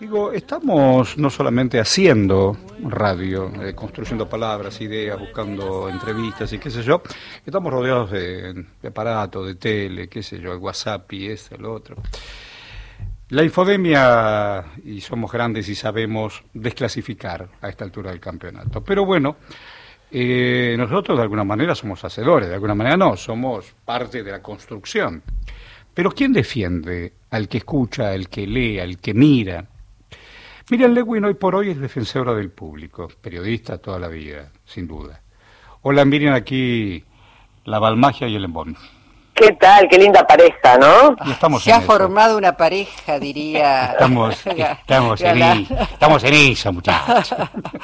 Digo, estamos no solamente haciendo radio, construyendo palabras, ideas, buscando entrevistas y qué sé yo, estamos rodeados de aparatos, de tele, qué sé yo, el WhatsApp y el otro. La infodemia, y somos grandes y sabemos desclasificar a esta altura del campeonato, pero bueno, nosotros de alguna manera somos hacedores, de alguna manera no, somos parte de la construcción. Pero ¿quién defiende al que escucha, al que lee, al que mira? Miriam Lewin hoy por hoy es defensora del público, periodista toda la vida, sin duda. Hola Miriam, aquí la Balmagia y el Embón. ¿Qué tal? Qué linda pareja, ¿no? Se ha formado una pareja, diría. Estamos en eso, muchachos.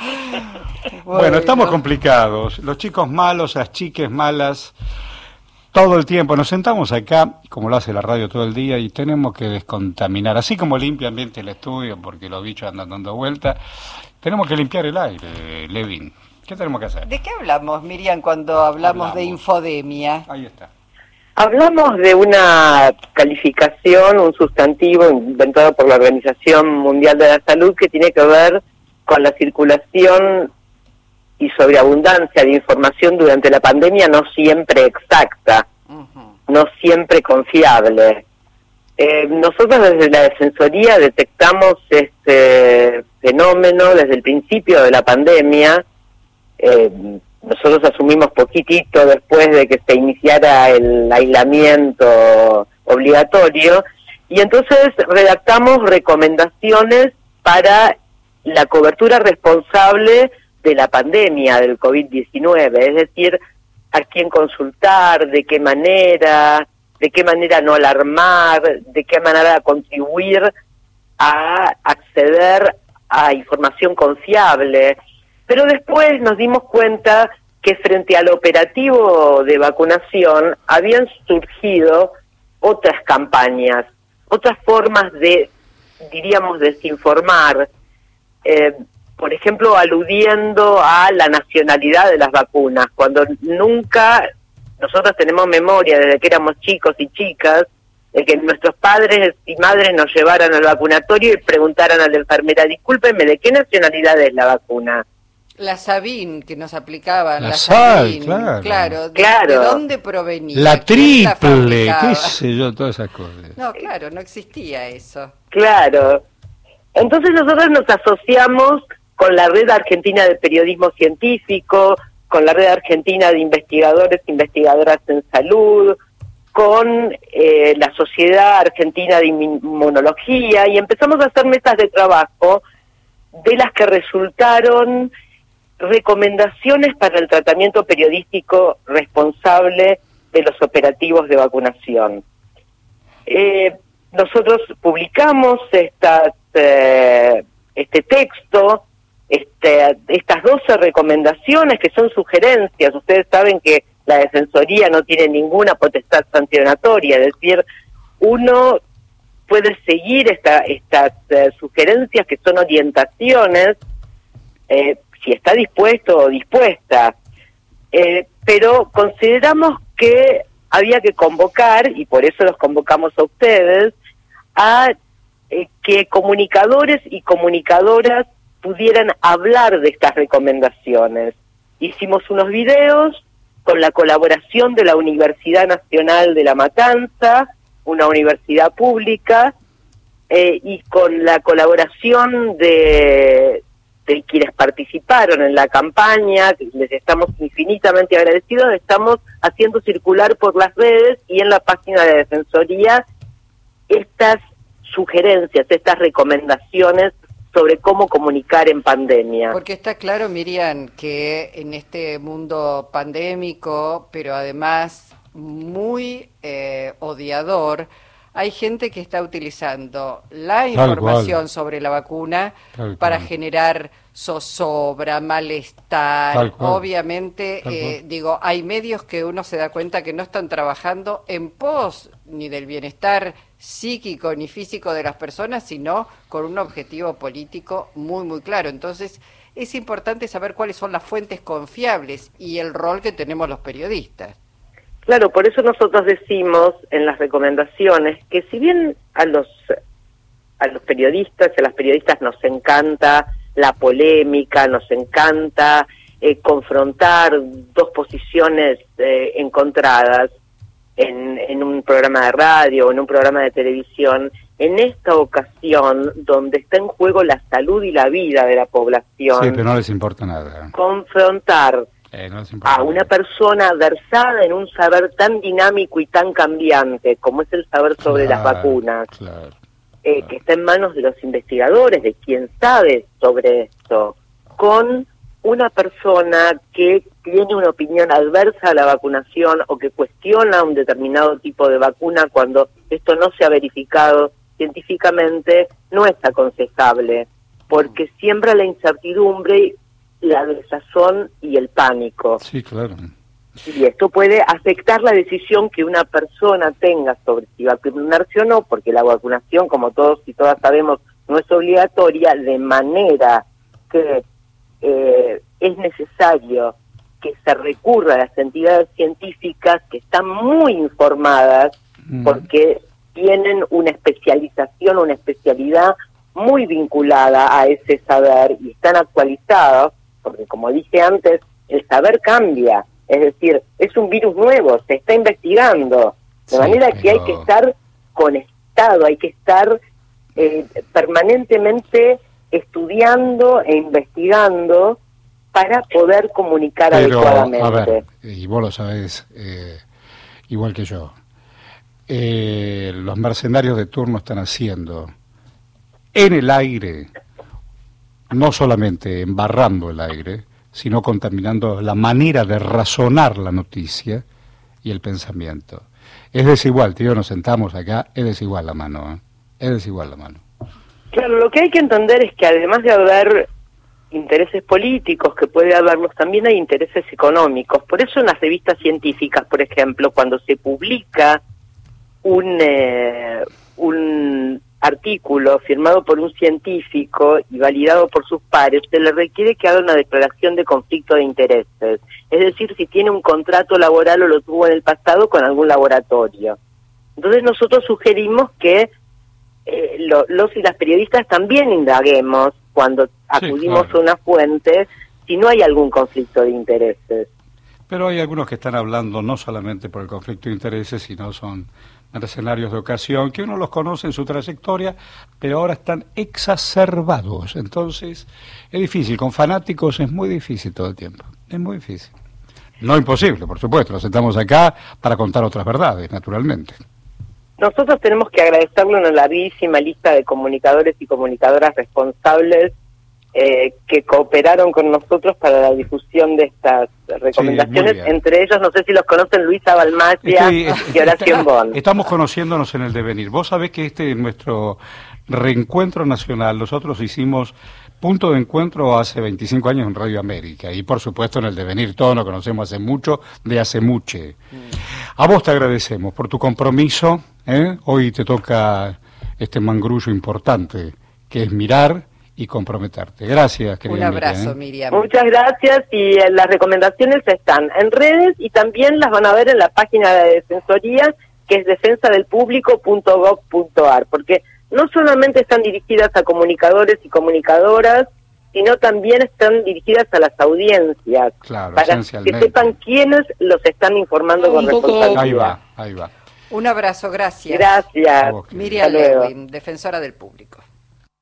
Bueno, estamos complicados. Los chicos malos, las chiques malas, todo el tiempo. Nos sentamos acá, como lo hace la radio todo el día, y tenemos que descontaminar. Así como limpia ambiente el estudio, porque los bichos andan dando vueltas, tenemos que limpiar el aire, Levin. ¿Qué tenemos que hacer? ¿De qué hablamos, Miriam, cuando hablamos de infodemia? Ahí está. Hablamos de una calificación, un sustantivo inventado por la Organización Mundial de la Salud que tiene que ver con la circulación y sobreabundancia de información durante la pandemia, no siempre exacta, no siempre confiable. Nosotros desde la Defensoría detectamos este fenómeno desde el principio de la pandemia. Nosotros asumimos poquitito después de que se iniciara el aislamiento obligatorio y entonces redactamos recomendaciones para la cobertura responsable de la pandemia del COVID-19, es decir, a quién consultar, de qué manera no alarmar, de qué manera contribuir a acceder a información confiable. Pero después nos dimos cuenta que frente al operativo de vacunación habían surgido otras campañas, otras formas de, diríamos, desinformar, por ejemplo, aludiendo a la nacionalidad de las vacunas, cuando nunca, nosotros tenemos memoria desde que éramos chicos y chicas, de que nuestros padres y madres nos llevaran al vacunatorio y preguntaran a la enfermera, discúlpeme, ¿de qué nacionalidad es la vacuna? La Sabin que nos aplicaban, la Sabin, claro. ¿De dónde provenía? La triple, qué sé yo, todas esas cosas. No, claro, no existía eso. Claro. Entonces nosotros nos asociamos con la Red Argentina de Periodismo Científico, con la Red Argentina de Investigadores e Investigadoras en Salud, con la Sociedad Argentina de Inmunología, y empezamos a hacer mesas de trabajo de las que resultaron recomendaciones para el tratamiento periodístico responsable de los operativos de vacunación. Nosotros publicamos este texto, estas 12 recomendaciones que son sugerencias. Ustedes saben que la Defensoría no tiene ninguna potestad sancionatoria, es decir, uno puede seguir estas sugerencias que son orientaciones, si está dispuesto o dispuesta, pero consideramos que había que convocar, y por eso los convocamos a ustedes, a que comunicadores y comunicadoras pudieran hablar de estas recomendaciones. Hicimos unos videos con la colaboración de la Universidad Nacional de La Matanza, una universidad pública, y con la colaboración de quienes participaron en la campaña, les estamos infinitamente agradecidos. Estamos haciendo circular por las redes y en la página de Defensoría estas sugerencias, estas recomendaciones sobre cómo comunicar en pandemia. Porque está claro, Miriam, que en este mundo pandémico, pero además muy odiador, hay gente que está utilizando la información sobre la vacuna para generar zozobra, malestar. Obviamente, hay medios que uno se da cuenta que no están trabajando en pos ni del bienestar psíquico ni físico de las personas, sino con un objetivo político muy, muy claro. Entonces, es importante saber cuáles son las fuentes confiables y el rol que tenemos los periodistas. Claro, por eso nosotros decimos en las recomendaciones que si bien a los a los periodistas y a las periodistas nos encanta la polémica, nos encanta confrontar dos posiciones encontradas en un programa de radio o en un programa de televisión. En esta ocasión, donde está en juego la salud y la vida de la población, sí, pero no les importa nada. Confrontar No les importa a una persona versada en un saber tan dinámico y tan cambiante como es el saber sobre las vacunas, claro. Que está en manos de los investigadores, de quien sabe sobre esto, con una persona que tiene una opinión adversa a la vacunación o que cuestiona un determinado tipo de vacuna cuando esto no se ha verificado científicamente, no es aconsejable, porque siembra la incertidumbre, la desazón y el pánico. Sí, claro. Y esto puede afectar la decisión que una persona tenga sobre si vacunarse o no, porque la vacunación, como todos y todas sabemos, no es obligatoria, de manera que es necesario que se recurra a las entidades científicas que están muy informadas, porque tienen una especialización, una especialidad muy vinculada a ese saber y están actualizados, porque como dije antes, el saber cambia, es decir, es un virus nuevo, se está investigando, de manera que hay que estar conectado, hay que estar permanentemente estudiando e investigando para poder comunicar adecuadamente. A ver, y vos lo sabés igual que yo, los mercenarios de turno están haciendo en el aire, no solamente embarrando el aire, sino contaminando la manera de razonar la noticia y el pensamiento. Es desigual, tío, nos sentamos acá, es desigual la mano, es desigual la mano. Claro, lo que hay que entender es que además de haber intereses políticos, que puede haberlos, también hay intereses económicos. Por eso en las revistas científicas, por ejemplo, cuando se publica un artículo firmado por un científico y validado por sus pares, se le requiere que haga una declaración de conflicto de intereses. Es decir, si tiene un contrato laboral o lo tuvo en el pasado con algún laboratorio. Entonces nosotros sugerimos que los y las periodistas también indaguemos cuando acudimos a una fuente si no hay algún conflicto de intereses. Pero hay algunos que están hablando no solamente por el conflicto de intereses, sino son mercenarios de ocasión, que uno los conoce en su trayectoria, pero ahora están exacerbados. Entonces, es difícil, con fanáticos es muy difícil todo el tiempo, es muy difícil. No imposible, por supuesto, nos sentamos acá para contar otras verdades, naturalmente. Nosotros tenemos que agradecerle a una larguísima lista de comunicadores y comunicadoras responsables que cooperaron con nosotros para la difusión de estas recomendaciones, entre ellos, no sé si los conocen, Luisa Balmaccia y Horacio Bon. Estamos conociéndonos en el devenir. Vos sabés que este es nuestro reencuentro nacional. Nosotros hicimos punto de encuentro hace 25 años en Radio América y por supuesto en el devenir. Todos nos conocemos hace mucho, de hace mucho. A vos te agradecemos por tu compromiso. Hoy te toca este mangrullo importante, que es mirar y comprometerte. Gracias, querida. Un abrazo, Miriam. Muchas gracias, y las recomendaciones están en redes y también las van a ver en la página de Defensoría, que es defensadelpublico.gov.ar, porque no solamente están dirigidas a comunicadores y comunicadoras, sino también están dirigidas a las audiencias, claro, para que sepan quiénes los están informando con responsabilidad. Ahí va. Un abrazo, gracias. Gracias. Miriam Lewin, defensora del público.